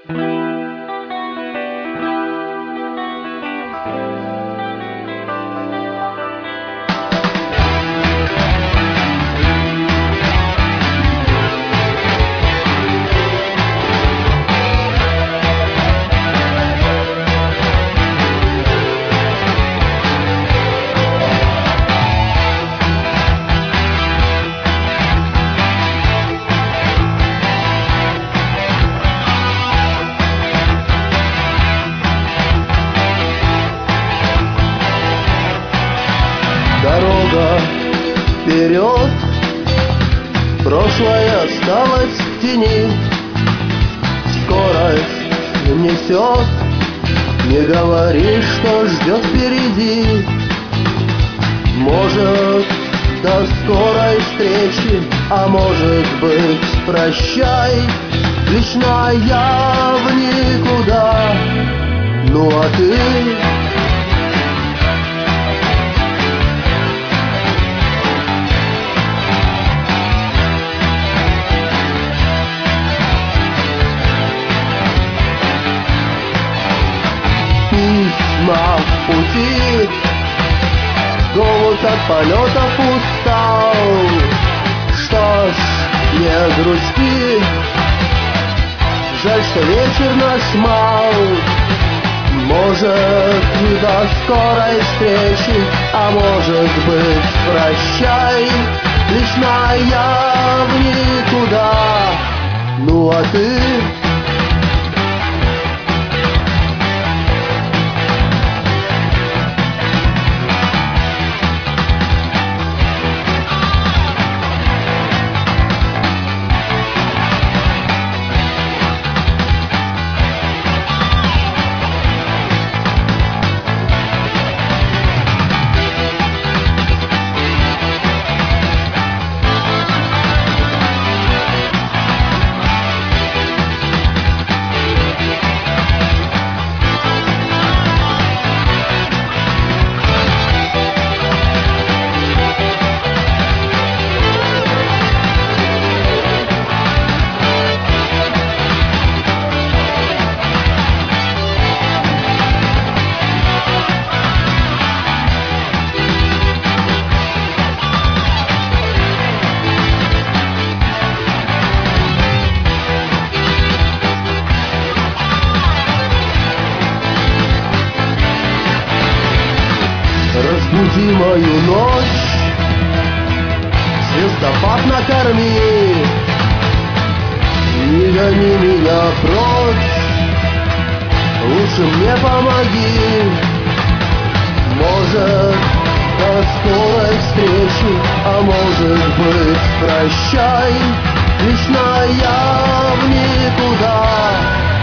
Дорога вперед, прошлое осталось в тени. Скорость несет, не говори, что ждет впереди. Может, до скорой встречи, а может быть, прощай. Лично я в никуда, ну а ты? Письма в пути, голубь от полетов устал. Что ж, не грусти, жаль, что вечер наш мал. Может, до скорой встречи, а может быть, прощай. Лично я в никуда, ну а ты? Разбуди мою ночь, звездопад накорми. Не гони меня прочь, лучше мне помоги. Может, до скорой встречи, а может быть, прощай. Лично я в никуда.